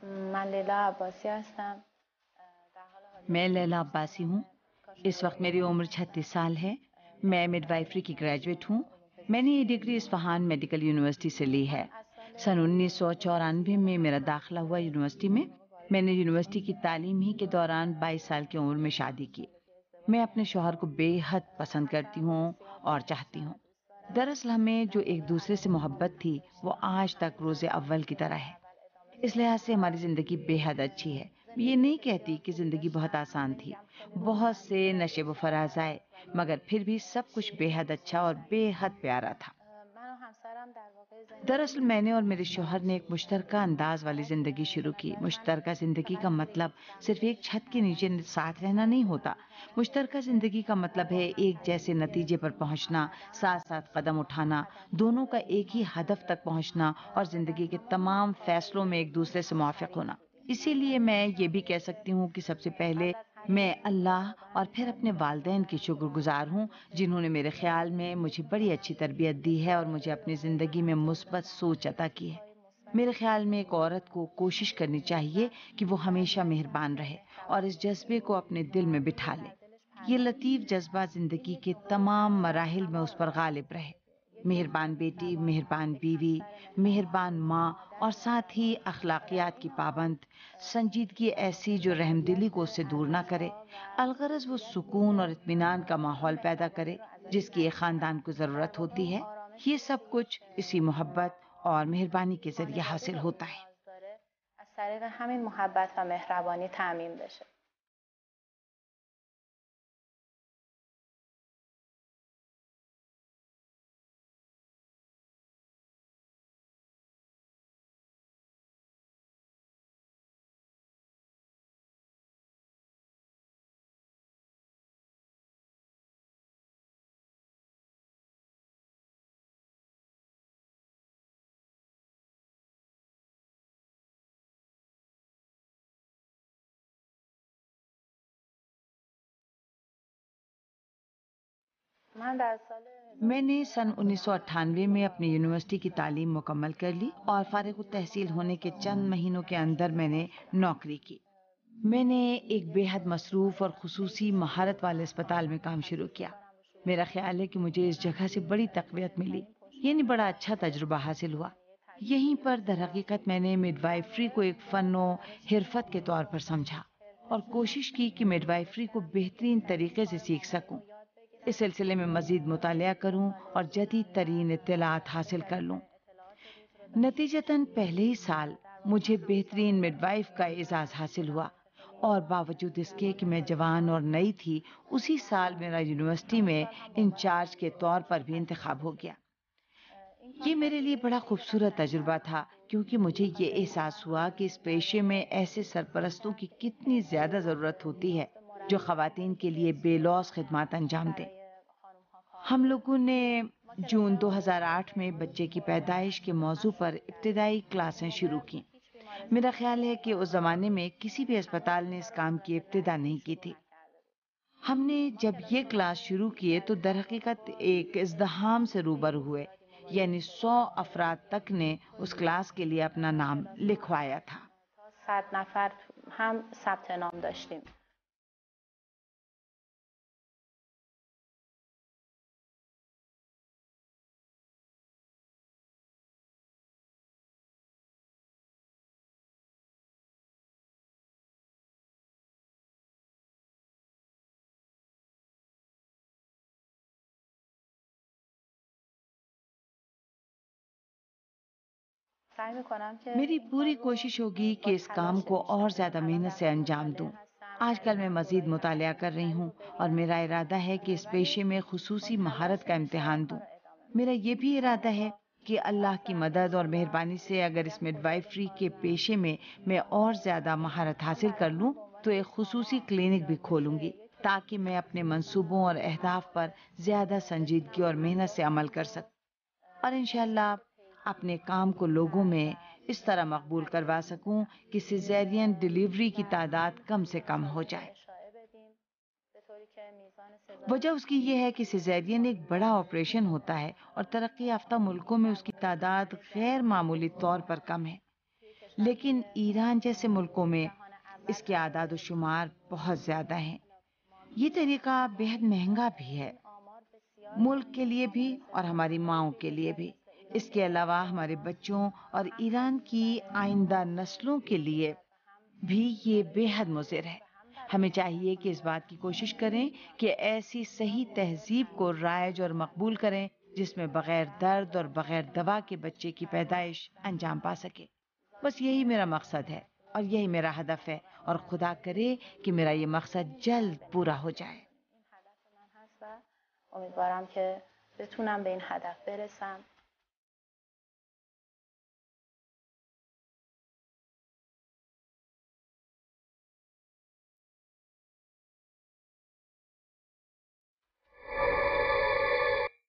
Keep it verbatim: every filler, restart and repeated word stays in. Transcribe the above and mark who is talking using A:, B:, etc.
A: من لیلا عباسی هستم.
B: میں لیلا عباسی ہوں. اس وقت میری عمر چھتیس سال ہے. میں مڈ وائفری کی گریجویٹ ہوں. میں نے یہ ڈگری اصفہان میڈیکل یونیورسٹی سے لی ہے. سن انیس سو چورانوے میں میرا داخلہ ہوا یونیورسٹی میں. میں نے یونیورسٹی کی تعلیم ہی کے دوران بائیس سال کی عمر میں شادی کی. میں اپنے شوہر کو بے حد پسند کرتی ہوں اور چاہتی ہوں. دراصل ہمیں جو ایک دوسرے سے محبت تھی وہ آج تک روز اول کی طرح ہے. اس لحاظ سے ہماری زندگی بے حد اچھی ہے. یہ نہیں کہتی کہ زندگی بہت آسان تھی. بہت سے نشیب و فراز آئے مگر پھر بھی سب کچھ بے حد اچھا اور بے حد پیارا تھا. دراصل میں نے اور میرے شوہر نے ایک مشترکہ انداز والی زندگی شروع کی. مشترکہ زندگی کا مطلب صرف ایک چھت کے نیچے ساتھ رہنا نہیں ہوتا. مشترکہ زندگی کا مطلب ہے ایک جیسے نتیجے پر پہنچنا، ساتھ ساتھ قدم اٹھانا، دونوں کا ایک ہی ہدف تک پہنچنا اور زندگی کے تمام فیصلوں میں ایک دوسرے سے موافق ہونا. اسی لیے میں یہ بھی کہہ سکتی ہوں کہ سب سے پہلے میں اللہ اور پھر اپنے والدین کی شکر گزار ہوں جنہوں نے میرے خیال میں مجھے بڑی اچھی تربیت دی ہے اور مجھے اپنی زندگی میں مثبت سوچ عطا کی ہے. میرے خیال میں ایک عورت کو کوشش کرنی چاہیے کہ وہ ہمیشہ مہربان رہے اور اس جذبے کو اپنے دل میں بٹھا لے. یہ لطیف جذبہ زندگی کے تمام مراحل میں اس پر غالب رہے. مہربان بیٹی، مہربان بیوی، مہربان ماں اور ساتھ ہی اخلاقیات کی پابند. سنجیدگی ایسی جو رحم دلی کو اس سے دور نہ کرے. الغرض وہ سکون اور اطمینان کا ماحول پیدا کرے جس کی ایک خاندان کو ضرورت ہوتی ہے. یہ سب کچھ اسی محبت اور مہربانی کے ذریعے حاصل ہوتا ہے.
A: از طریق همین محبت و مهربانی تامین بشه. من در سال
B: میں نے سن انیس سو اٹھانوے میں اپنی یونیورسٹی کی تعلیم مکمل کر لی اور فارغ التحصیل ہونے کے چند مہینوں کے اندر میں نے نوکری کی. میں نے ایک بے حد مصروف اور خصوصی مہارت والے اسپتال میں کام شروع کیا. میرا خیال ہے کہ مجھے اس جگہ سے بڑی تقویت ملی، یعنی بڑا اچھا تجربہ حاصل ہوا. یہیں پر در حقیقت میں نے مڈ وائفری کو ایک فن و حرفت کے طور پر سمجھا اور کوشش کی کہ مڈ وائفری کو بہترین طریقے سے سیکھ سکوں. اس سلسلے میں مزید مطالعہ کروں اور جدید ترین اطلاعات حاصل کر لوں. نتیجتاً پہلے ہی سال مجھے بہترین مڈ وائف کا اعزاز حاصل ہوا اور باوجود اس کے کہ میں جوان اور نئی تھی اسی سال میرا یونیورسٹی میں انچارج کے طور پر بھی انتخاب ہو گیا. یہ میرے لیے بڑا خوبصورت تجربہ تھا کیونکہ مجھے یہ احساس ہوا کہ اس پیشے میں ایسے سرپرستوں کی کتنی زیادہ ضرورت ہوتی ہے جو خواتین کے لیے بے لوث خدمات انجام دیں. ہم لوگوں نے جون دو ہزار آٹھ میں بچے کی پیدائش کے موضوع پر ابتدائی کلاسیں شروع کی. میرا خیال ہے کہ اس زمانے میں کسی بھی اسپتال نے اس کام کی ابتدا نہیں کی تھی. ہم نے جب یہ کلاس شروع کیے تو در حقیقت ایک ازدحام سے روبرو ہوئے، یعنی سو افراد تک نے اس کلاس کے لیے اپنا نام لکھوایا تھا.
A: صد نفر هم ثبت نام داشتیم. سعی می‌کنم که
B: میری پوری کوشش ہوگی کہ اس کام کو اور زیادہ محنت سے انجام دوں. آج کل میں مزید مطالعہ کر رہی ہوں اور میرا ارادہ ہے کہ اس پیشے میں خصوصی مہارت کا امتحان دوں. میرا یہ بھی ارادہ ہے کہ اللہ کی مدد اور مہربانی سے اگر اس مڈ وائفری کے پیشے میں میں اور زیادہ مہارت حاصل کر لوں تو ایک خصوصی کلینک بھی کھولوں گی تاکہ میں اپنے منصوبوں اور اہداف پر زیادہ سنجیدگی اور محنت سے عمل کر سکوں اور انشاءاللہ اپنے کام کو لوگوں میں اس طرح مقبول کروا سکوں کہ سیزیرین ڈیلیوری کی تعداد کم سے کم ہو جائے. وجہ اس کی یہ ہے کہ سیزیرین ایک بڑا آپریشن ہوتا ہے اور ترقی یافتہ ملکوں میں اس کی تعداد غیر معمولی طور پر کم ہے. لیکن ایران جیسے ملکوں میں اس کے اعداد و شمار بہت زیادہ ہیں۔ یہ طریقہ بہت مہنگا بھی ہے، ملک کے لیے بھی اور ہماری ماؤں کے لیے بھی۔ اس کے علاوہ ہمارے بچوں اور ایران کی آئندہ نسلوں کے لیے بھی یہ بے حد مضر ہے۔ ہمیں چاہیے کہ اس بات کی کوشش کریں کہ ایسی صحیح تہذیب کو رائج اور مقبول کریں جس میں بغیر درد اور بغیر دوا کے بچے کی پیدائش انجام پا سکے۔ بس یہی میرا مقصد ہے اور یہی میرا ہدف ہے، اور خدا کرے کہ میرا یہ مقصد جلد پورا ہو جائے۔
A: امیدوارم که بتونم به این هدف برسم